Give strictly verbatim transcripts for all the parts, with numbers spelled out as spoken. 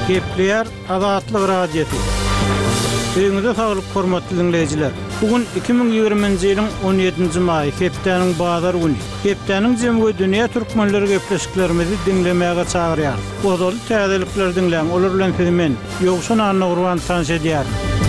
Gepleyer Azatlyk Radiosu. Öňüňizde saglyk hormatly dinleyijiler. Bugün iki bin ýygrimiňji ýylyň on ýedinji maý, hepdeniň bazar güni. Hepdeniň jemgy dünýä türkmenleri gepleşiklerimizi dinlemäge çagyrýar. Ozal täzelikler dinleň, olar bilen filmen ýogşun anna urwan tanş edýär.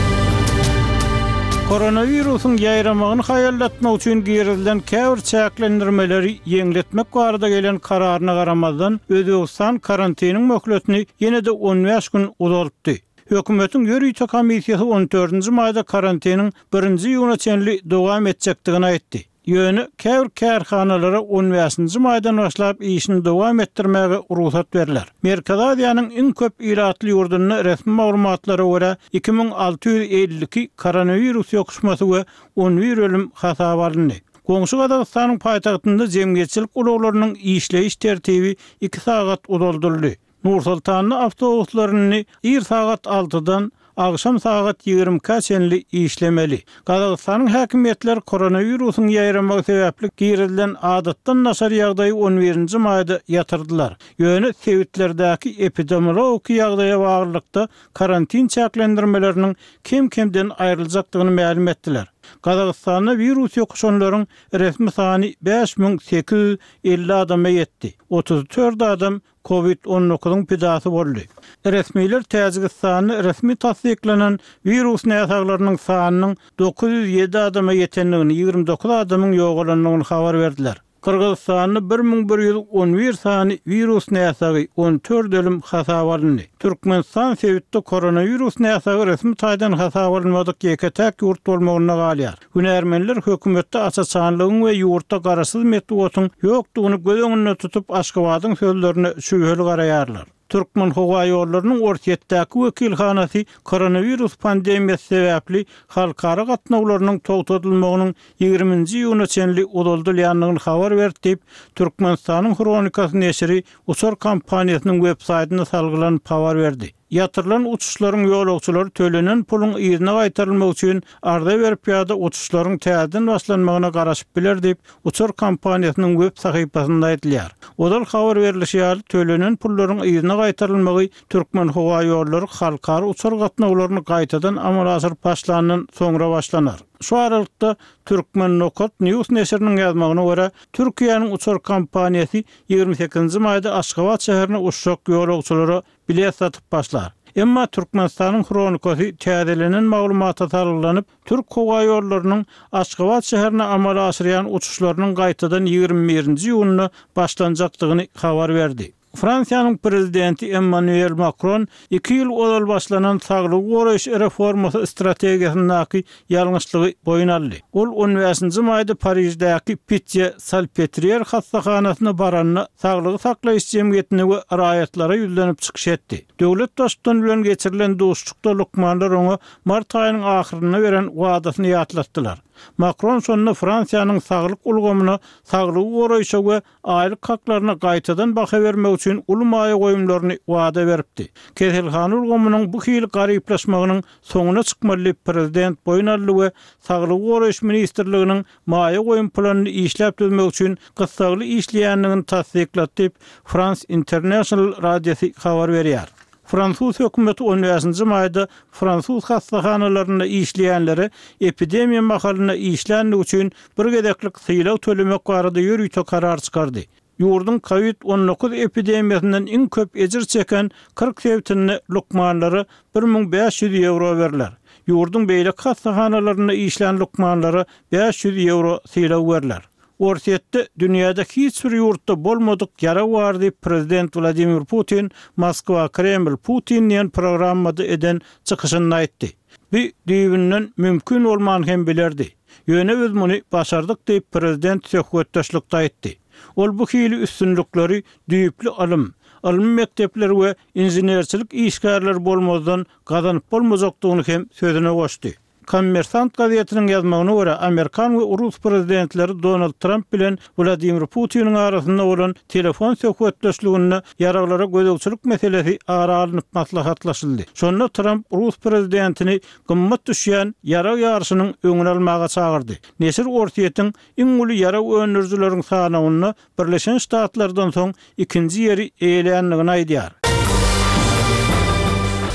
Koronavirusun ýaýramagyny haýallatmak üçin girilen käbir çäklendirmeleri ýeňletmek barada gelen kararyna garamazdan Özbegistan karantiniň möhletini ýene-de on beş gün uzatdy. Hökümetiň ýörüýte komissiýasy on dördünji maýda karantiniň birinji ýylyna çenli dowam etjekdigini aýtdy. Ýöne käbir kärhanalara on beşinji maýdan başlap işini dowam etdirmäge ruhsat berilýär. Merkez Aziýanyň iň köp iratly ýurdunyň resmi maglumatlara görä iki bin alty ýüz elli iki koronavirus ýokuşmasy we on bir ölüm hasap alındy. Goňşy Gazagystanyň paýtagtynda jemgyýetçilik ulaglarynyň işleýiş tertibi iki sagat uzaldyryldy. Nur-Sultanyň awtobuslaryny bir sagat altıdan akşam saat ýygrimi çenli işlemeli. Gazagystanyň häkimetleri koronavirusyň ýaýramagy sebäpli girilen adatdan nasar ýagdaýy on birinji maýda ýatyrdylar. Ýöne sewitlerdäki epidemiologik ýagdaýa baglykda karantin çäklendirmeleriniň kim-kimden aýryljakdygyny ma'lum etdiler. Gazagystanda virus ýokuşanlaryň resmi sany beş bin sekiz ýüz elli adama ýetdi. otuz dört adam covid on dokuzyň pidasy boldy. Resmiler Täjikistanyň resmi tasdiklanan virus näsaglarynyň sanynyň dokuz ýüz ýedi adama ýetenligini, ýygrimi dokuz adamyň ýogalanlygyny habar berdiler. Kırgızstanyň bir bin bir ýüz on bir sany virus näsagy on dört ölüm hasap alındy. Türkmenistan sewitde koronavirus näsagy resmi taýdan hasap alınmadyk ýeke-täk ýurt bolmagyna galýar. Hünärmenler hökümetde açaçanlygyň we ýurtda garaşsyz metodyň ýokdugyny göz öňünde tutup Aşgabatyň sözlerine şübheli garaýarlar. Türkmen howa ýollarynyň ortaýetdäki wekilhanasy koronavirus pandemiýasy sebäpli halkara gatnawlarynyň togtadylmagynyň ýygrimiňji ýylyna çenli uzaldylýanlygyny habar berdi. Türkmenistanyň Kronikasy neşri uçur kampaniýasynyň web saýtyna salgylan habar berdi. Ýatyrylan uçuşlaryň ýolagçylary төлenen puluň ýerine gaýtarylmak üçin arda berip ýa-da uçuşlaryň täzeden başlanmagyna garaşyp biler diýip uçur kampaniýasynyň web sahypasynda aýdylýar. Odal habar berilýär, төлenen pullaryň ýerine gaýtarylmagy Türkmen howa ýollary halkara uçur gatnawlaryny gaýtadan amal asyryp başlanandan soňra başlanar. Şu aralykda Türkmen Nokat News neşriniň ýazmagyna görä, Türkiýanyň uçur kampaniýasy ýygrimi sekizinji maýda Aşgabat şäherine uçuşak ýolagçylary bilet satyp başlar. Emma Türkmenistanyň Kronikasy täzelenen maglumata sarylanyp, Türk howa ýollarynyň Aşgabat şäherine amal asyrýan uçuşlarynyň gaýtadan ýygrimi birinji ýylyna başlanjakdygyny habar berdi. Fransiýanyň prezidenti Emmanuel Macron iki ýyl ozal başlanan saglyk goraýyş reformasy strategiýasyny ýalňyşlygy boýun aldy. Ol on beşinji maýda Parisdäki Pitje Salpetrier hastakanasyna baranyna saglygy saklaýyş jemgyýetine we raýatlara ýüzlenip çykyş etdi. Döwlet başçylygy bilen geçirilen dostlukda lukmanlar oňa mart aýynyň ahyryna beren wadasyny ýatlatdylar. Macron sonunda Fransiýanyň saglyk ulgamyna, saglyk goraýyşa we aýlyk haklaryna gaýtadan baha bermek üçin ulmaýa goýumlaryny wada beripdi. Keselhan ulgamynyň bu hili garyplaşmagynyň soňuna çykmaly prezident boýun aldy we saglyk goraýyş ministrliginiň maýa goýum planyny işläp düzmek üçin gysgaly işleýänligini tasdiklatdy. France International radiosy habar berýär. Fransuz hökümeti on beşinji maýda Fransuz hastahanalaryna işleýänleri epidemiýa mahalyna işlenmek üçin bir gedeklik syýlaw tölemek barada ýörüýte karar çykardy. Ýurdun covid on dokuz epidemiýasynyň iň köp ejir çeken kırk sewtini lukmanlary bir bin beş ýüz euro berler. Ýurdun beýle hastahanalaryna işlen lukmanlary beş ýüz euro syýlaw berler. Ortaýetde dünýäde hiç bir ýurtda bolmadyk ýara bar diýip prezident Vladimir Putin Moskwa Kreml Putinniň programmada eden çykyşyny aýtdy. Bu diýibinden mümkin bolman hem bilerdi. Ýöne biz muny başardyk diýip prezident söhbetdaşlykda aýtdy. Ol bu hili üstünlikleri düýüpli alym, alym mektepleri we inženerçilik işgärleri bolmazdan gazanyp bolmajakdygyny hem sözüne goşdy. Kommersant gazetiniň ýazmagyna görä, Amerikan we Rus prezidentleri Donald Trump bilen Vladimir Putiniň arasynda bolan telefon söhbetdeşligini ýaraglara gözegçilik meselesi ara alınıp maslahatlaşyldy. Şonda Trump Rus prezidentini gymmat düşýän ýara ýarşynyň öňüne almaga çagyrdy. Neşir ortaýetin iň uly ýara öňürjüleriň sanawyny Birleşen Ştatlardan soň ikinji ýeri eýlendigini aýdýar.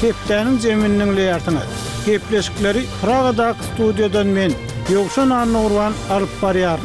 Hepdäniň jeminiň leýartyna. Gepleşikleri Pragadaky studiýadan men Ýogşan Annurwan alyp barýaryn.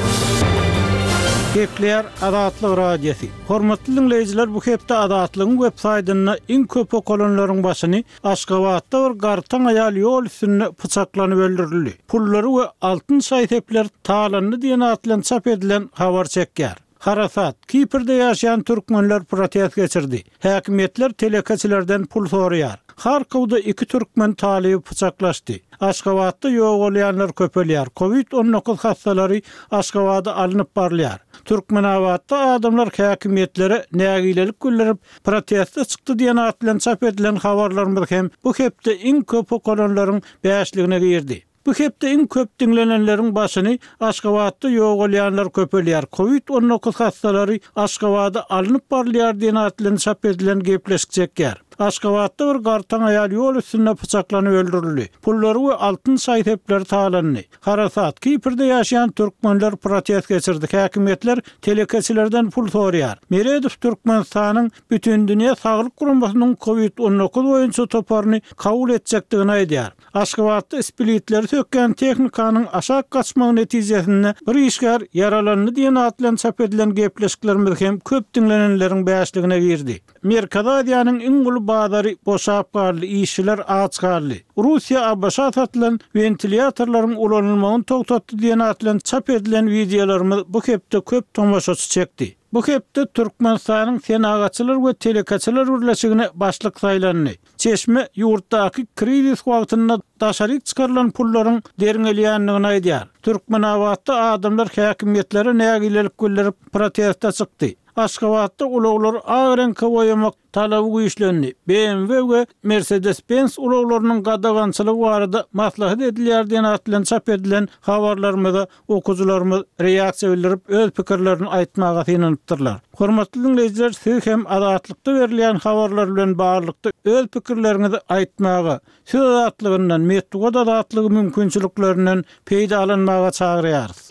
Gepler Adatlyk radiosi. Hormatly dinleýijiler, bu hepde Adatlygyň web saýtyna iň köp okolanlaryň başyny Aşgabatda bir gartan aýal ýol üstünde pyçaklanyp öldürildi. Pullary we altyn saýtepler talandy diýen atlan çap edilen habar çekýär. Harasat, Kiprde ýaşaýan türkmenler protest geçirdi. Häkimetler telekaçylardan pul soraýar. Harkowda iki türkmen talibi pyçaklaşdy. Aşgabatda ýok bolýanlar köpelýär. Covid on dokuz hastalary Aşgabatda alınıp barlýar. Türkmenawatda adamlar häkimetlere nägilelik güllerip protestde çykdy diýen atlan çap edilen habarlarymyz hem bu hepde iň köp okolanlaryň bäşligine girdi. Bu hepde iň köp dinlenenleriň başyny Aşgabatda ýok bolýanlar köpelýär. Covid on dokuz hastalary Aşgabatda alınıp barlýar diýen atlan çap edilen gepleşik çekýär. Aşgabatda bir gartan aýal ýol üstünde pyçaklanyp öldürildi. Pullary we altyn saýtepler talandy. Harasat, Kiprde ýaşaýan türkmenler protest geçirdi. Häkimetler telekaçylardan pul soraýar. Meredov Türkmenistanyň bütün dünýä saglyk guramasynyň Covid on dokuz boýunça toparyny kabul etjekdigini aýdýar. Aşgabatda ispilitleri sökken tehnikanyň aşak gaçmagy netijesinde bir işgär yaralandy diýen atlan çap edilen gepleşiklerimiz hem köp dinlenenleriň bäşligine girdi. Merkazadiýanyň iň guly bazary boşap garly, işçiler aç garly. Russiýa abaşat atylan ventilatorlaryň ulanylmagyny togtatdy diýen atlan çap edilen videolarymyz bu hepde köp tomaşaçy çekdi. Bu hepde Türkmenistanyň senagaçylar we telekaçylar birleşigine başlyk saýlandy. Çeşme ýurtdaky krizis wagtynda daşaryk çykarylan pullaryň deriňelýändigini aýdýar. Türkmenawatda adamlar häkimetlere nägilelik güllerip protestde çykdy. Aşgabatda ulaglar agrenka boyamak talaby güýçlendi. B M W we Mercedes-Benz ulaglarynyň gadagançylygy barada maslahat edilýär diýen atlan çap edilen habarlarymyza okuwçylarymyz reaksiýa bildirip öz pikirlerini aýtmaga synanypdyrlar. Hormatly dinleýijiler, siz hem adatlykda berilýän habarlar bilen barlykda öz pikirlerinizi aýtmaga, söz azatlygyndan, medeniýet azatlygy mümkinçiliklerinden peýdalanmaga çagyrýarys.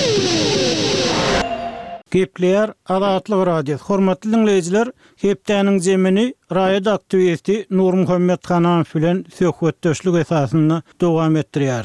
Gepler Adatlyk radiosi. Hormatly dinleýijiler, hepdäniň jemini raýat aktivisti Nur Muhammed Hanaňyw bilen söhbetdeşlik esasynda dowam etdirýär.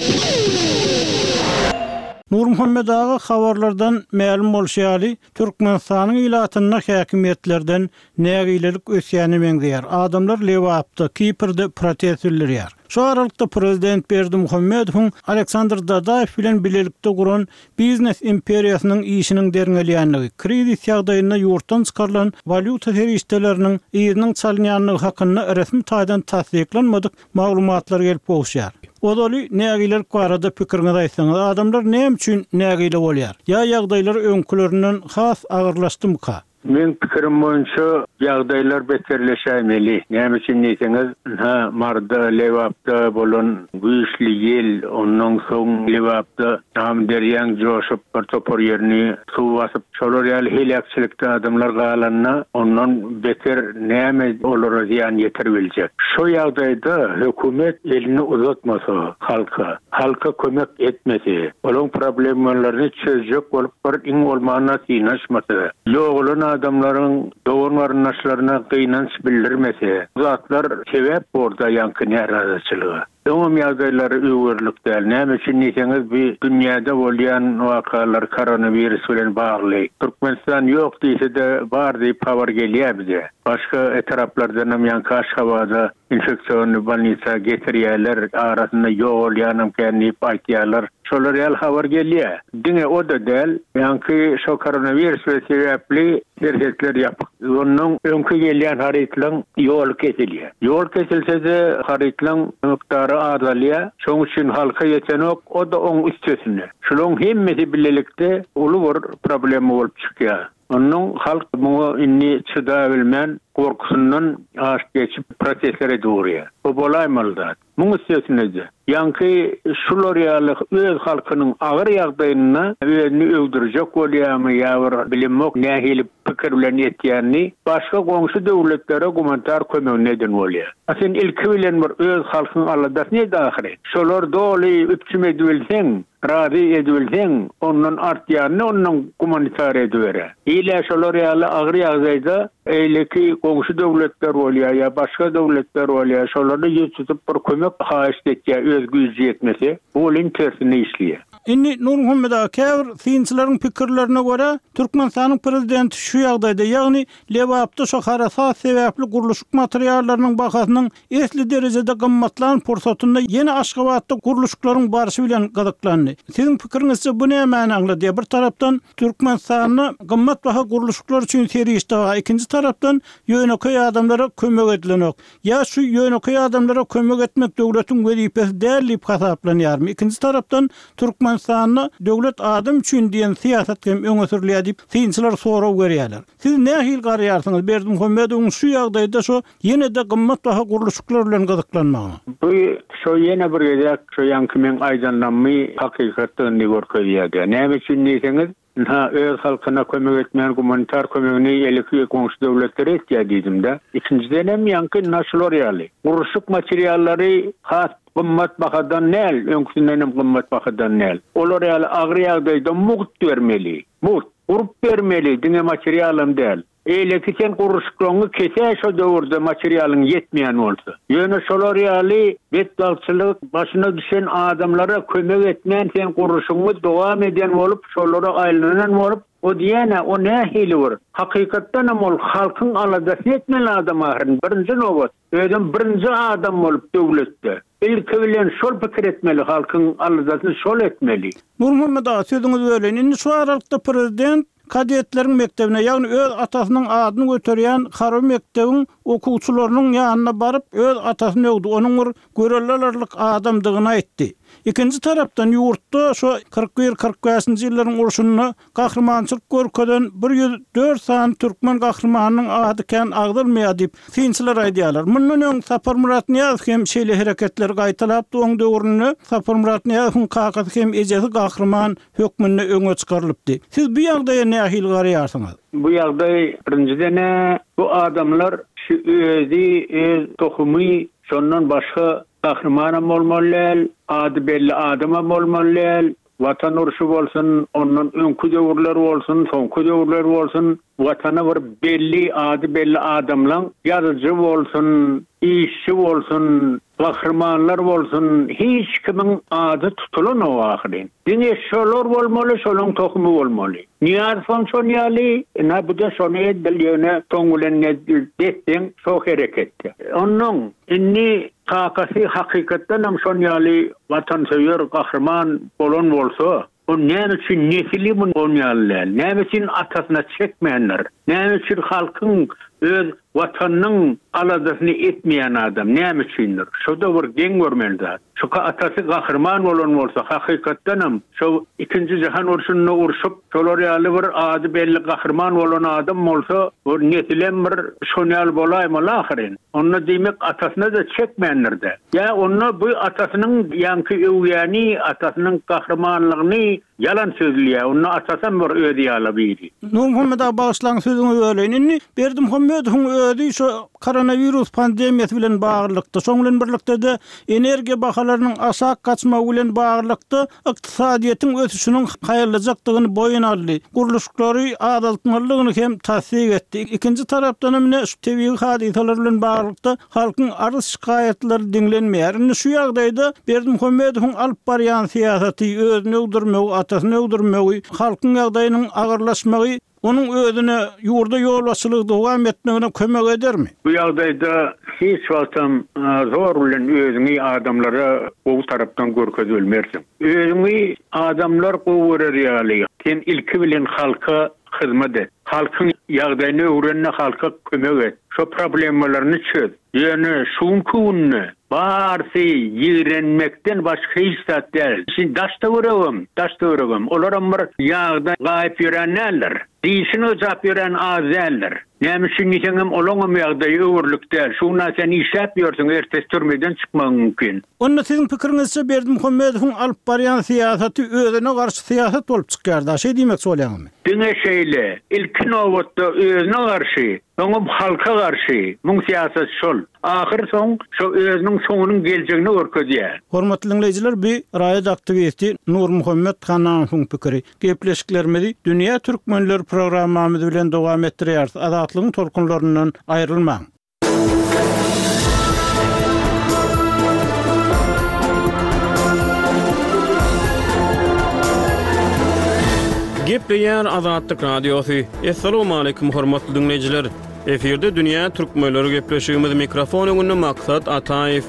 Nur Muhammed ağa habarlardan ma'lum bolşýaly, Türkmenistanyň ilatyna häkimetlerden nägilelik ösýäni meňzeýär. Adamlar Lewapda, Kiprde protest bildirýär. Şu aralykda prezident Berdimuhammedowyň Aleksandr Dadaýew bilen bilelikde guran biznes imperiýasynyň işiniň deriňelýändigi, krizis ýagdaýynda ýurtdan çykarylan valyuta ferişteleriniň ýeriniň çalynýanlygy hakynda resmi taýdan tasdiklanmadyk maglumatlar gelip bolýar. Odaly nägiler barada pikiriňizi aýtsaňyz, adamlar näme üçin nägile bolýar? Ýa ýagdaýlar öňkülerinden has agyrlaşdymy? Men pikirim boýunça ýagdaýlar beterleşämeli. Näme üçin diýseňiz, ha marda Lewapda bolan güýçli ýel, ondan soň Lewapda tam derýän joşup bir topar ýerini suw basyp, şolar ýaly helakçylykda adamlar galanna, ondan beter näme olara ziýan ýetirbiljek. Şo ýagdaýda hökümet elini uzatmasa halka, halka kömek etmese, olan problemlerini çözjek bolup bir iň bolmana synaşmasa, ýogulan adamların doğum arnaşlarına kıynanç bildirmese, zatlar sebep orada yankı narahatçılığı. Doğum ýagdaýlary öwürlük däl. Näme üçin diýseňiz, bir dünýäde bolýan wakalar koronavirus bilen bagly. Türkmenistan ýok diýse-de bar diýip habar gelýär bize. Başga etraplardan hem ýanky Aşgabatda infeksiýonly bolnitsa getirýärler, arasynda ýok bolýanam diýip aýtýarlar. Şolar ýaly habar gelýär. Diňe o da däl, ýanky şo koronavirus sebäpli herhetler ýapyk. Onuň öňkü gelýän harytlaryň ýol kesilýär. Ýol kesilse-de harytlaryň miqdary azalýar. Şoň üçin halka ýetenok, o da oň üstesinde. Şolaryň hemmesi bilelikde uly bir problem bolup çykýar. Onun halk bu inni çıda bilmän korkusundan aş geçip proteslere doğruya. O bolaýmaldy. Muňa sesinde ýanky şular ýaly öz halkynyň agyr ýagdaýyna özüni öldürjek bolýarmy ýa-da bilinmek nähilip pikir bilen etýänni başga goňşy döwletlere gumanitar kömegine neden bolýar. Aslında ilki bilen bir öz halkyň aladasyny dahyry. Şolar doly üpçüm edilseň, razy edilseň, ondan artýany ondan gumanitar edibere. Ýa şolar ýaly agyr ýagdaýda eýleki goňşy döwletler bolýar ýa başga döwletler bolýar, şolary ýüz tutup bir kömek haýyş etýär, öz güýji ýetmese, bu olin tersine işliýär. Inni Nur Muhammed Aker synçylaryň pikirlerine görä Türkmenistanyň prezidenti şu ýagdaýda, ýagny lewapda şu harasat sebäpli guruluşyk materiallarynyň bahasynyň esli derejede gymmatlan pursatynda ýene Aşgabatda guruluşyklaryň barşy bilen gadaklandy. Siziň pikiriňizçe bu näme aňlady? Bir tarapdan Türkmenistanyň gymmat baha guruluşyklar üçin serişde, ikinji tarapdan ýöneköy adamlara kömek edilenok. Ya şu ýöneköy adamlara kömek etmek döwletiň wezipesi däl diýip hasaplanýarmy? Ikinji tarapdan Türkmen Türkmenistan'ı döwlet adam üçin diýen siýasat hem öňe sürülýär diýip synçylar soraw berýärler. Siz nähil garaýarsyňyz? Berdim Hömedowyň şu ýagdaýda şo ýene de gymmat baha guruluşyklar bilen gadaklanmagy. Bu şo ýene bir gezek şo ýanky men aýdanlanmy hakykatny görkezýär. Näme üçin diýseňiz, ha öz halkyna kömek etmeýän gumanitar kömegini eleki goňşy döwletlere etýär diýdim-de. İkinciden hem ýanky naşylar ýaly. Guruluşyk materiallary has gymmat bahadan näl, öňkünden hem gymmat bahadan näl. Olar ýaly agyr ýagdaýda mugt bermeli. Mugt urup bermeli, diňe materialym däl. Eýleki sen guruluşyklaryny kese şo döwürde materialyň ýetmeýän bolsa. Ýöne şolar ýaly betdalçylyk başyna düşen adamlara kömek etmeýän sen guruluşyňy dowam eden bolup, şolara aýlanan bolup, o diýene o nähili bar. Hakykatdan hem ol halkyň aladasyny etmeli adam ahyryň birinji nowbat. Öýdem birinji adam bolup döwletde. İlki bilen şol pikir etmeli, halkyň aladasyny şol etmeli. Nur Muhammed Ağa, sözüňiz ölen. Indi şu aralykda prezident kadetleriň mektebine, ýagny öz atasynyň adyny göterýän Haro mektebiň okuwçylarynyň ýanyna baryp öz atasyny öwdi. Onuň bir görellerlik adamdygyny aýtdy. İkinci tarapdan ýurtda şu kırk bir kırk beşinji ýyllaryň urşuny gahrmançylyk görkeden bir ýüz dört san türkmen gahrmanynyň ady ken agdyrmaýar diýip synçylar aýdýarlar. Mundan öň Sapar Murat Niýazow hem şeýle hereketler gaýtalapdy oň döwrüne. Sapar Murat Niýazowyň kakasy hem ejesi gahrman hökmüne öňe çykarylypdy. Siz bu ýagdaýa nähil garaýarsyňyz? Bu ýagdaý birinciden bu adamlar şu özi öz tohumy şondan başga gahrman bolmaly, ady belli adama bolmaly, watan urşy bolsun, ondan öňkü döwürler bolsun, soňky döwürler bolsun, watana bir belli ady belli adamlaň ýazyjy bolsun, işçi bolsun, gahrmanlar bolsun, hiç kimin ady tutulan o ahyrin. Diňe şolar bolmaly, şolaň tohumy bolmaly. Niýazow şon ýaly, na bu da şonu edilýäne toňulen netdiň, şo hereketdi. Onuň inni kakasy hakykatdan hem şon ýaly watansewer gahrman bolan bolsa, o näme üçin nesili bu bolýarlar? Näme üçin atasyna çekmeýänler? Näme üçin halkyň öz watanynyň aladasyny etmeýän adam näme üçindir? Şoda bir geň görmeli. Şu atasy gahrman bolan bolsa, hakykatdan hem şu ikinji jahan urşunyna urşup, şolar ýaly bir ady belli gahrman bolan adam bolsa, o netilen bir şonyal bolaýmy ahyrin. Onu diýmek atasyna da çekmeýänler-de. ýa onu bu atasynyň ýanky öwýäni, atasynyň gahrmanlygyny yalan sözlüyor. Onu atasan bir ödü yala biri. Nur Muhammed Ağa bağışlan sözünü öğlenin. Berdim Hömedowyň ödü şu koronavirus pandemiyası bilen bağlılıkta. Şoň bilen birlikde de energiýa bahalarynyň aşağı kaçmagy bilen bağlılıkta ykdysadyýetin ösüşiniň haýyrlyjakdygyny boýun aldy. Guruluşyklary adaltmalygyny hem tasdik etdi. İkinji tarapdan hem şu tebii hadisalar bilen bağlılıkta halkyň arz şikaýetleri dinlenmeýär. Indi şu ýagdaýda Berdim Hömedowyň alyp barýan siýasaty özüni öldürmegi, atasyny öldürmegi, halkyň ýagdaýynyň agyrlaşmagy onun özüne ýurda ýolbaşçylyk dowam etmegine kömek edermi? Bu ýagdaýda hiç wagtam zor bilen özüňi adamlara bu tarapdan görkezilmersiň. Özüňi adamlar gowurar ýaly. Sen ilki bilen halka hyzmat et. Halkyň ýagdaýyny öwrenne halka kömek et. Şu problemlerini çöz. Ýöne şuňky barsy ýigrenmekden başga hiç zat däl. Şimdi daşda vuragam, daşda vuragam. Olaram bir ýagda gaýyp ýörenler. Diýişini öjap ýören azäller. Nämişin ýeňem olaňam ýagdaýy öwürlükde. Şuna sen işläp ýörsiň, ertesi türmeden çykmagy mümkin. Onda sizin pikirinizçe Berdimuhammedowyň alyp barýan siýasaty özüne garşy siýasat bolup çykýardy. Şeý diýmek bolýarmy? Diňe şeýle, ilkin nowatda özüne garşy, oňa halka garşy, muň siýasat şol. Ahir soň şo özüniň soňunyň geljegini görkezýär. Hormatly dinleýijiler, bu raýat aktivisti Nur Muhammed Hanaňyň pikiri. Gepleşiklerimizi Dünýä Türkmenleri programmamyz bilen dowam etdirýäris. Azatlygyň tolkunlaryndan aýrylmaň. Gepleýär Azatlyk radiosu. Assalamu alaykum hormatly dinleýijiler. Eferde Dünýä Türkmenleri gepleşigimiz mikrofon öňünde Maksat Ataýew.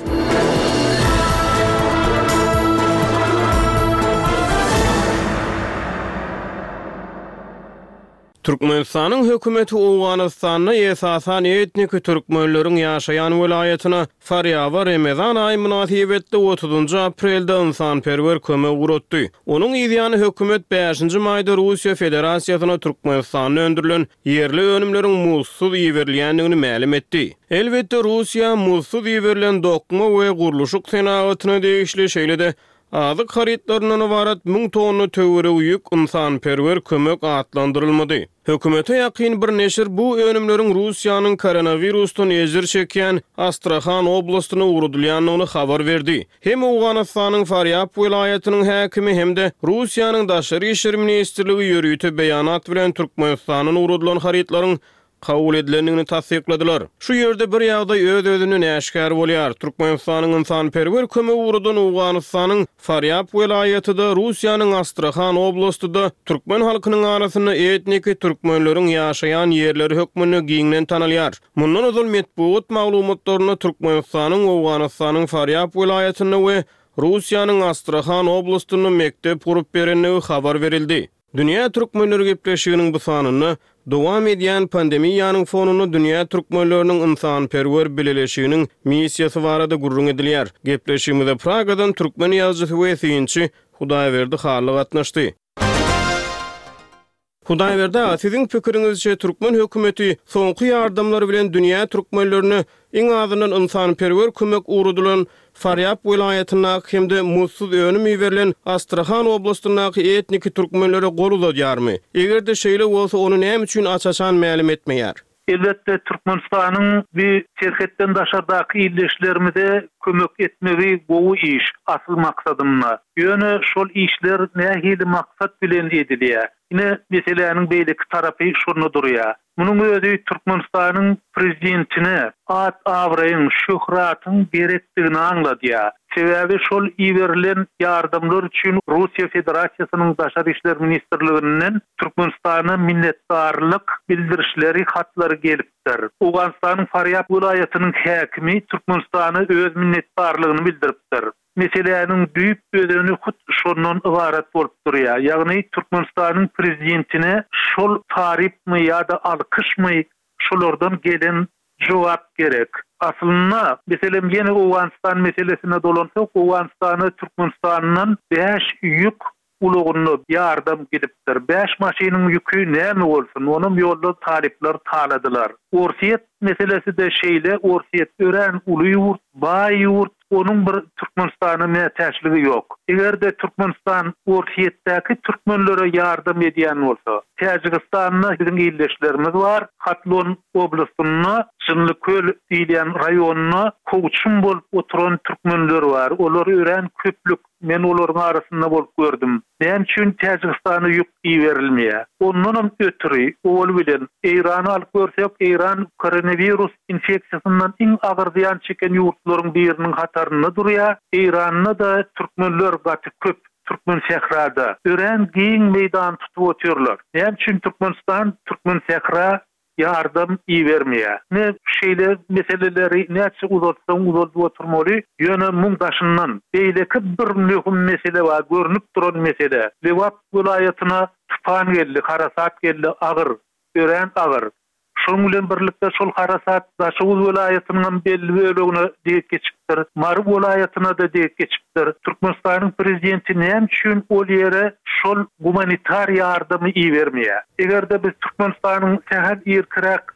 Türkmenistanyň hökümeti Awganystanyna esasan etnik türkmenleriň ýaşaýan welaýatyna Farýaba Ramazan aýy münasibetli otuzunçy aprelde ynsanperwer kömek uratdy. Onuň ýa-ni hökümet beşinji maýda Russiýa Federasiýasyna Türkmenistanyň öndürilen ýerli önümleriň mulsuz ýeberilýändigini ma'lum etdi. Elbetde Russiýa mulsuz ýeberilen dokma we gurulşyk senagatyna degişli şeýlede azyk haritlarynyň ibarat müň tonu töwere ýük ynsanperwer kömek atlandyrylmady. Hökümete ýakyn bir neşir bu önümleriň Russiýanyň koronavirusdan ejir çekýän Astrahan oblastyna urudylýanyny habar berdi. Hem Awganystanyň Faryab welaýatynyň häkimi hemde Russiýanyň daşary işler ministrligi ýörüýte beýanat bilen Türkmenistanyň urudylan haritlaryň kabul edilenini tasdikladylar. Şu ýerde bir ýagdaý öz-özüni näşkär bolýar. Türkmenistanyň ynsanperwer kömek urudan Awganystanyň Faryab welaýatyda Russiýanyň Astrahan oblastyda türkmen halkynyň arasynda etnik türkmenleriň ýaşaýan ýerleri hökmüne giňden tanalýar. Mundan öňe medeniýet maglumatlaryna Türkmenistanyň Awganystanyň Faryab welaýatyna we Russiýanyň Astrahan oblastyna mektep gurup berenligi habar berildi. Dünýä Türkmenleri gepleşiginiň bu sanyny dowam edýän pandemiýanyň fonuny dünýä türkmenleriniň ynsanperwer bileleşiginiň missiýasy barada gurrun edilýär. Gepleşigimizde Pragadan türkmen ýazgysy we syýynçy Hudaýberdi Harlyk atnaşdy. Hudaýberdi, siziň pikiriňizçe türkmen hökümeti soňky ýardamlary bilen dünýä türkmenlerini iň azyndan ynsanperwer kömek urudylan Faryab welaýatyna hemde mutsuz önüm ýeberilen Astrahan oblastynyň etnik türkmenleri gol uzatýarmy? Egerde şeýle bolsa onu näme üçin açaçan ma'lum etmeýär? Elbette Türkmenistan'ın bir şirketten daşardaki illeşlerimize kömek etmeli bu iş asıl maksadımla. Yönü şol işler nehili maksat bilen ediliyor. Yine meselenin beyleki tarafı şunu duruyor. Bunun özü Türkmenistan'ın prezidentine at avrayın, şöhratın gerektiğini anladı ya. Sebebi şol iverilen yardımlar için Rusya Federasyası'nın Daşary işler Ministerliğinden Türkmenistan'a minnetdarlık bildirişleri, hatları gelipdir. Awganystanyň Faryab welaýatynyň häkimi Türkmenistan'a öz minnetdarlygını bildiripdir. Meselenin büyük ödeni hut şondan ibaret bolup durýar. Ýagny Türkmenistanyň prezidentine şol taripmi ýa-da alkyşmy şolardan gelen jogap gerek. Aslında meselem yine Awganystan meselesine dolansak, Awganystany Türkmenistanyň beş ýük ulugyny ýardam gidipdir. beş maşynyň ýükü näme bolsun, onuň ýolda talipler taladylar. Orsiýet meselesi de şeýle, orsiýet ören uly ýurt, baý ýurt, onun bir Türkmenistanyň mätäçligi ýok. Egerde Türkmenistan orsiýetdäki türkmenlere ýardam edýän bolsa, Täjikistanyň bizim illeşlerimiz var. Hatlon oblastyny, Çynlyköl diýilen raýonyny koçum bolup oturan türkmenler var. Olar ören köplük, men olaryň arasynda bolup gördüm. Näme üçin Täjikistanyň ýük berilmeýär? Ondan ötüri ol bilen Eýrany alyp görsek, Eýran koronavirus infeksiyasyndan iň agyrdaýan çeken ýurtlaryň biriniň hatarynda durýar. Eýranyna da türkmenler gaty köp. Türkmen şährada ören giň meýdan tutup oturýarlar. Näme üçin Türkmenistan Türkmen şähra ýardam iýermeýär? Ne şeýle meseleleri näçe uzatsaň uzatyp oturmaly. Ýöne muň daşyndan beýleki bir möhüm mesele bar, görnüp duran mesele. Lewap welaýatyna tufan geldi, harasat geldi, agyr, ören agyr. Şoň bilen birlikde şol harasat Daşoğuz welaýatynyň belli bölegine diýip geçipdir. Maryp welaýatyna da diýip geçipdir. Türkmenistanyň prezidenti näme üçin ol ýere şol humanitar ýardamy iýermeýär? Egerde biz Türkmenistanyň sähäl ýerkirek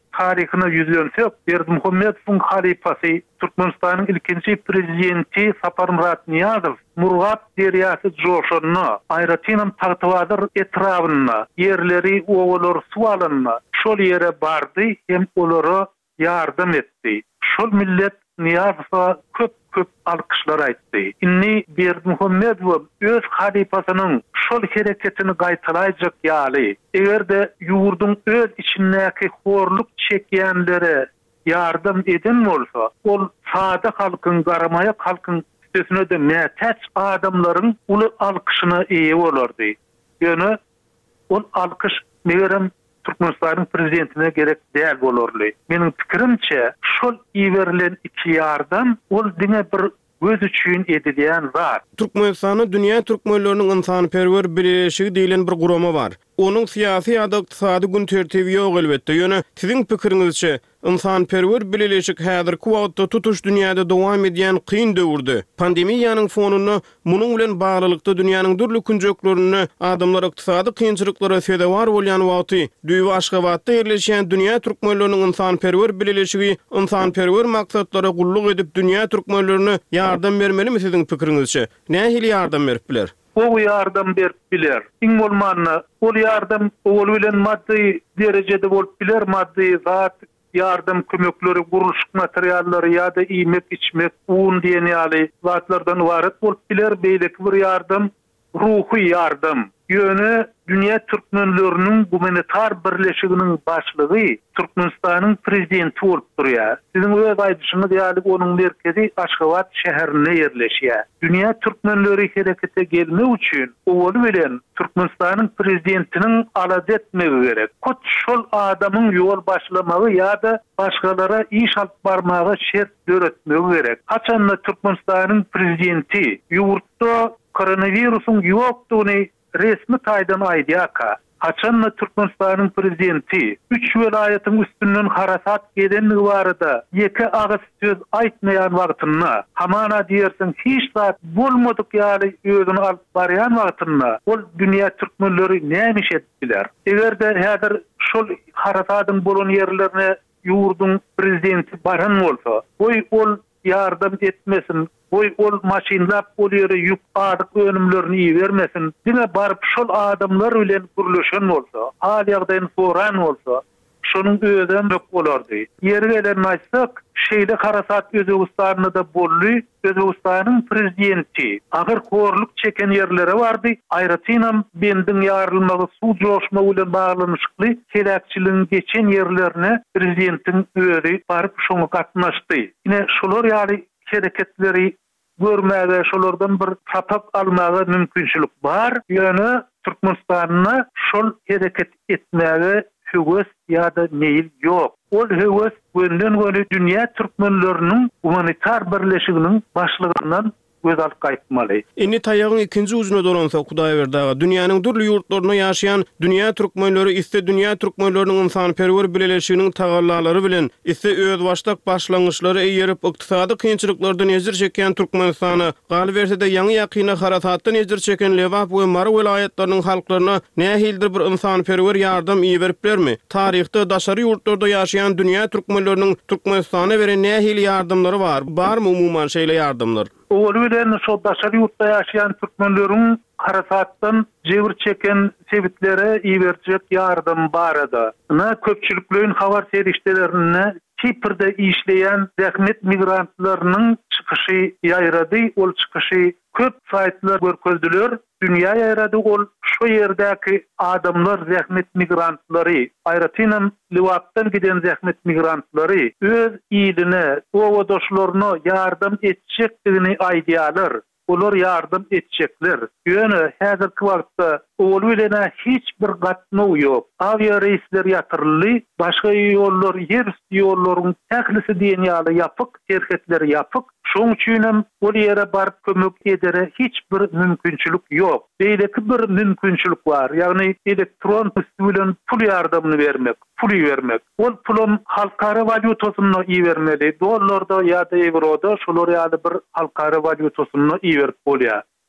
tarihine yüzlensek, Berdimuhammedowyň halifasy, Türkmenistanyň ilkinji prezidenti Saparmurat Niyazov Murgat derýasy joşanyna, aýratynam tagtywadyr etrawyna, yerleri owalar suwalyna, şol ýere bardy hem olara ýardam etdi. Şol millet Niyazow'a köp köp alkışlar aýtdy. Inni Berdimuhammedow öz halifasynyň şol hereketini gaýtalayjak ýaly, egerde ýurdun öz içindäki horluk çekýänlere ýardam eden bolsa, ol sada halkyň, garamaya halkyň üstesine de mätäç adamlaryň uly alkışyna eýe bolardy. Ýöne ol alkış megerem Türkmenistanyň prezidentine gerek däl bolarly. Meniň pikirimçe şol iwerilen iki ýardam ol diňe bir göz üçin edilýän zat. Türkmenistanyň dünýä türkmenläriniň insanyperwer birleşigi diýilen bir gurama bar. Onuň syýasy ýa-da ykdysady gün tertibi ýok elbetde. Ýöne siziň pikiриňizçe insanperwer birleşik häzirki wagtda tutuş dünýäde dowam edýän kyn döwürde pandemiýanyň fonuny munyň bilen baglykda dünýäniň dürli künjeklerini adamlar ykdysady kynçylyklara sebäp bolýan wagty düýbi Aşgabatda ýerleşýän dünýä türkmenläriniň insanperwer birleşigi insanperwer maksatlara gulluk edip dünýä türkmenlerini ýardam bermelimi siziň pikiriňizçe? Nähili ýardam beripler? O ýardam berip biler. Iň bolmany, ol ýardam ol bilen maddi derejede bolup biler, maddi zat ýardam kömekleri, gurulşyk materiallary ýa-da iýmek, içmek, un diýen ýaly zatlardan ibaret bolup biler. Beýleki bir ýardam ruhy ýardam. Ýöne dünýä türkmenläriniň humanitar birleşiginiň başlygy Türkmenistanyň prezidenti bolup durýar. Siziň öz aýdyşyňyz ýaly onuň merkezi Aşgabat şäherine ýerleşýär. Dünýä türkmenleri herekete gelmek üçin owul bilen Türkmenistanyň prezidentiniň alad etmegi gerek. Kut şol adamyň ýol başlamagy ýa-da başgalara iş alyp barmagy şert döretmegi gerek. Haçanla Türkmenistanyň prezidenti ýurtda koronawirusyň ýokdugyny resmi taýdan aýdýaka, haçanla Türkmenistanyň prezidenti üç welaýatyň üstünden harasat gedenligi barada ýeke agyz söz aýtmaýan wagtyna, hamana diýersiň hiç zat bolmadyk ýaly özüni alyp barýan wagtyna, ol dünýä türkmenleri näme etdiler? Egerde häzir şol harasatyň bolan ýerlerine ýurdun prezidenti baran bolsa, oý ol ýardam etmesin, oy ol maşinlap ol ýere ýük adyk önümlerini iýermesin. Diňe baryp şol adamlar bilen gürleşen bolsa, hal ýagdaýyny soran bolsa, şonuň özünden bök bolardy. Ýeri gelen aýtsak, şeýle harasat Özbegistanyna da boldy. Özbegistanyň prezidenti agyr horluk çeken ýerlere bardy. Aýratynam bendiň ýarylmagy suw joşmagy bilen baglanyşykly helakçylygyň geçen ýerlerine prezidentiň özi baryp şoňa gatnaşdy. Ine şolar ýaly hereketleri görmäge, şolardan bir tapap almagy mümkinçilik bar. Ýöne Türkmenistanyna şol hereket etmäge höwes ýa-da meýil ýok. Ol höwes gönden-göne dünýä türkmenleriniň humanitar birleşiginiň başlygyndan göz alyp gaýtmaly. Inni taýagyň ikinji ujuny dolansa Hudaý berdaga dünýäniň dürli ýurtlaryna ýaşaýan dünýä türkmenleri iste dünýä türkmenleriniň insanperwer birleşiginiň tagallalary bilen iste öz başdak başlangyçlary eýerip ykdysady kynçylyklardan ezir çeken Türkmenistany galy bersede ýangy ýakyna harasatdan ezir çeken Lewap we Mara welaýatlarynyň halklaryna nähildir bir insanperwer ýardam iýeriplermi? Taryhda daşary ýurtlarda ýaşaýan dünýä türkmenleriniň Türkmenistana beren nähili ýardamlary bar? Barmy umumyň şeýle ýardamlar? Ol bilen şo daşary ýurtda ýaşaýan türkmenleriň harasatdan jebir çeken sebitlere iýerjek ýardam barada. Na köpçüliklerin habar serişdelerine Kiprde işleyen zähmet migrantlarynyň çykyşy ýaýrady, ol çykyşy köp saýtlar görkezdiler. Dünýä ýaýrady, ol şu ýerdäki adamlar zähmet migrantlary, aýratynam Lewapdan giden zähmet migrantlary öz iline, owadoşlaryna ýardam etjekdigini aýdýarlar. Olar ýardam etjekler. Ýöne häzirki wagtda ol bilen hiç bir gatnaw ýok. Avia reisler ýatyrly, başga ýollar, yer üstü ýollaryň täklisi diýen ýaly ýapyk, şerhetleri ýapyk. Şoň üçin hem ol ýere baryp kömek edere hiç bir mümkinçilik ýok. Beýleki bir mümkinçilik bar. Ýagny elektron üstü bilen pul ýardamyny bermek, pul bermek. Ol pulun halkara valyutasyna iýermeli. Dollarda ýa-da euroda şolar ýaly bir halkara valyutasyna iýerip bolýar.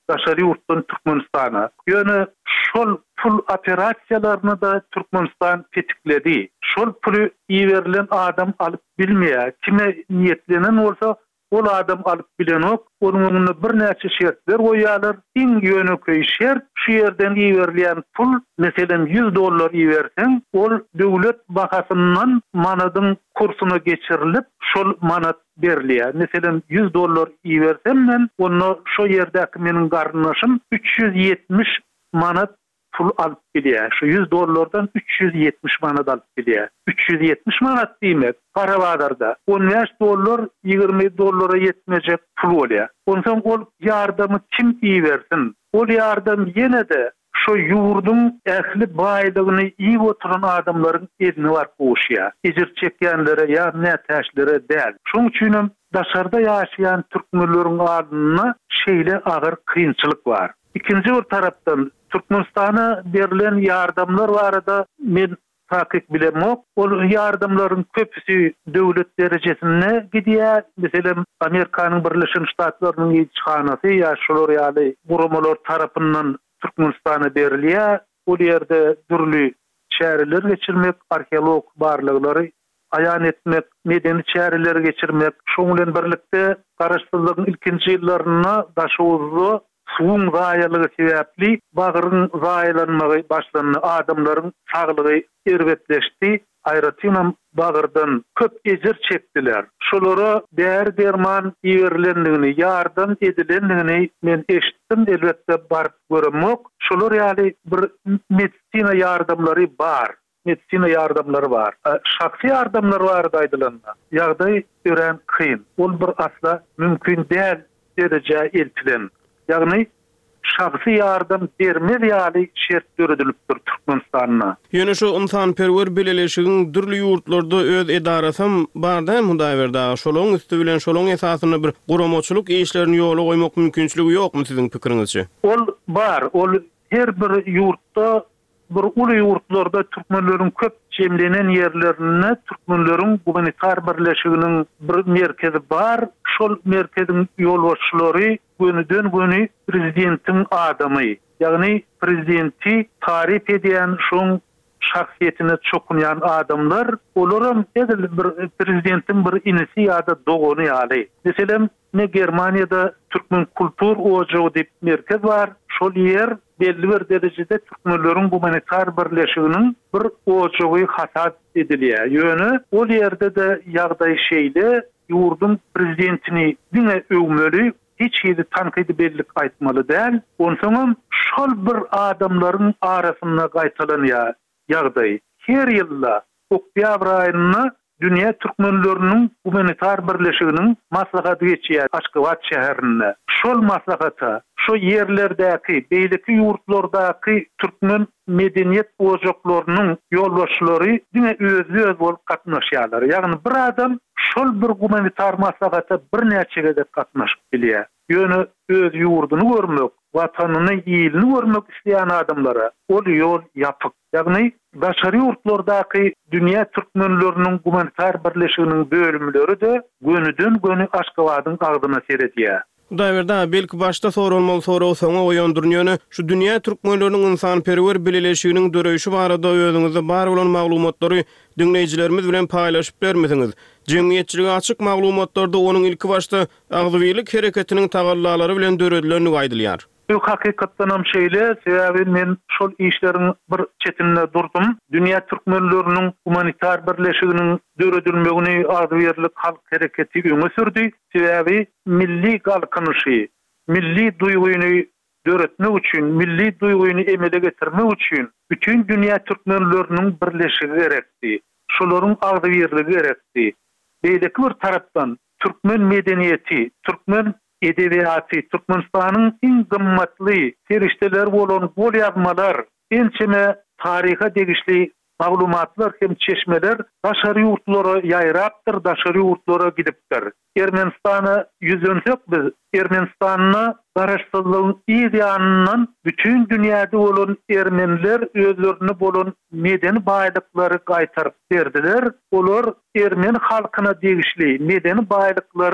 daşary ýurtdan Türkmenistana. Ýöne şol pul operasiýalaryny da Türkmenistan tetikledi. Şol puly iýerilen adam alyp bilmeýär. Kime niýetlenen bolsa ol adam alyp bilenok, onun önüne bir näçe şertler goýýarlar. Iň ýönekli şert şu ýerden iýerilýän pul, meselem yüz dollar iýersen, ol döwlet bahasyndan manadyň kursuna geçirilip, şol manat berilýär. Meselem yüz dollar iýersem men, onu şo ýerdäki meniň garyndaşym üç yüz ýetmiş manat pul alıp bilýär. Şu yüz dollardan üç yüz ýetmiş manat alıp bilýär. üç yüz ýetmiş manat diýmek Garabadarda on beş dollar ýygrimi dollara ýetmejek pul bolýar. Ondan ol ýardamy kim iýersin? Ol ýardam ýene-de şu ýurdun ähli baýlygyny iýip oturan adamlaryň edini bar goşýar. Ejir çekýänlere ýa nätäşlere däl. Şoň üçin daşarda ýaşaýan türkmenleriň adyna şeýle agyr kynçylyk bar. İkinci bir tarapdan Türkmenistana berilen yardımlar barada men takip bilemok. O yardımların köpüsü döwlet derejesine gidýär. Meselem Amerikanyň Birleşik Ştatlarynyň elçixanasy ýa şolar ýaly guramalar tarapyndan Türkmenistana berilýär. O ýerde türlü çäreler geçirmek, arkeolog barlyklary aýan etmek, medeni çäreler geçirmek, şoň bilen birlikde garaşsyzlygyň ilkinji ýyllaryna daşawuzly suwun gaýalygy sebäpli bagyryň gaýalanmagy başlany, adamlaryň saglygy erbetleşdi. Aýratynam bagyrdan köp ejir çekdiler. Şolara där derman iýerilendigini, ýardam edilendigini men eşitdim, elbetde baryp göremok. Şolar ýaly bir medisina ýardamlary bar. Medisina ýardamlary bar. Şahsy ýardamlar bar daýdylanma. Ýagdaý ören kyn. Ol bir asla mümkin däl derejä eltilen. Ýagny şahsy ýardam berme ýaly şert döredilipdir Türkmenistana. Ýöne şu ynsanperwer beleleşigiň dürli ýurtlarda öz edarasam barda mudawerda şolaň üstü bilen şolaň esasyny bir guramaçylyk işlerini ýola goýmak mümkinçiligi ýokmy siziň pikiriňizçe? Ol bar, ol her bir ýurtda bir uly ýurtlarda türkmenleriň köp jemlenen ýerlerine türkmenleriň gumanitar birleşiginiň bir merkezi bar. Şol merkeziň ýolbaşçylary gönüden göni prezidentiň adamy, ýagny prezidenti tarif edýän şoň şahsiýetine çokunýan adamlar, olaram edil bir prezidentiň bir inisi ýa-da dogony ýaly. Meselem ne Germaniýada Türkmen kultur ojagy diýip merkez bar. Şol ýer belli bir derejede türkmenleriň gumanitar birleşiginiň bir ojagy hasat edilýär. Ýöne ol ýerde de ýagdaý şeýle ýurdun prezidentini diňe öwmeli, hiç ýerde tanqidi bellik aýtmaly däl. Onsoň şol bir adamlaryň arasynda gaýtalanýar ýagdaý. Her ýylda oktyabr aýyna Dünya Türkmenleriniň gumanitar birleşiginiň maslahaty geçýär Aşgabat şäherinde. Şol maslahata şu yerlerdäki, beýleki ýurtlardaky türkmen medeniýet ojaklarynyň ýolbaşçylary diňe özü-öz bolup gatnaşýarlar. Ýagny bir adam şol bir gumanitar maslahata bir näçe gede gatnaşyp bilýär. Ýöne öz ýurduny görmek, watanyny, ýylny görmek isleýän adamlara ol ýol ýapyk. Ýagny daşary ýurtlardaky Dünya Türkmenleriniň gumanitar birleşiginiň bölümleri de gönüden göni Aşgabatyň agdyna seredýär. Daýberda belki başda sorulmaly soraw soňa oýandyrýany şu dünýä türkmenleriniň ynsanperwer beleleşiginiň döreýişi barada özüňizde bar bolan maglumatlary dinleýijilerimiz bilen paýlaşyp bermesiňiz. Jemgyýetçiligi açyk maglumatlarda onuň ilki başda agdywylyk hereketiniň tagallalary bilen döredilerini gaýdylýar. Bu hakykatdan hem şeýle, sebäbi men şol işleriň bir çetinde durdum. Dünya türkmenleriniň humanitar birleşiginiň döredilmegini agdywyrlyk halk hereketi öňe sürdi. Sebäbi milli galkanyşy, milli duýguny döretmek üçin, milli duýguny emele getirmek üçin bütün dünya türkmenleriniň birleşigi gerekdi. Şolaryň agdywyrlygy gerekdi. Beýleki bir tarapdan türkmen medeniýeti, türkmen edebiýaty, Türkmenistanyň iň gymmatly serişdeler bolan bol ýazmalar, ençeme taryha degişli maglumatlar hem çeşmeler daşary ýurtlara ýaýrapdyr, daşary ýurtlara gidipdir. Ermenistana ýüzünsek biz Ermenistanyň garaşsyzlygyň ideýanynyň bütün dünýäde bolan ermenler özlerini bolan medeni baýlyklary gaýtaryp berdiler. Olar ermen halkyna degişli medeni baýlyklaryň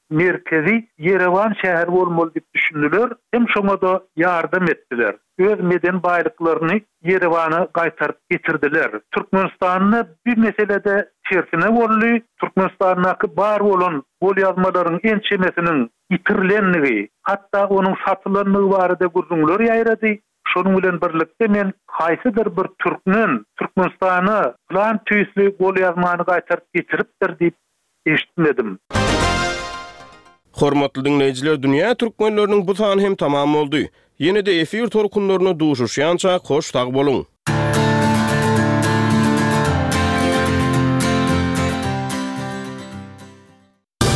merkezi Yerevan şäheri bolmaly diýip düşündiler. Hem şoňa da ýardam etdiler. Öz meden baýlyklaryny Yerevana gaýtaryp getirdiler. Türkmenistanyny bir meselede çersine bolly, Türkmenistanyňky bar bolan bol ýazmalaryň en çemesiniň ýitirilenligi, hatda onuň satylanmagy barada gurrunlar ýaýrady. Şonuň bilen birlikde men haýsydyr bir türkmen Türkmenistany plan tüýsli bol ýazmany gaýtaryp getiripdir diýip eşitmedim. Hormatly dinleýijiler, dünýä türkmenläriniň bu sany hem tamam boldy. Ýene-de efir torkunlaryna duşuşýança hoş tag boluň.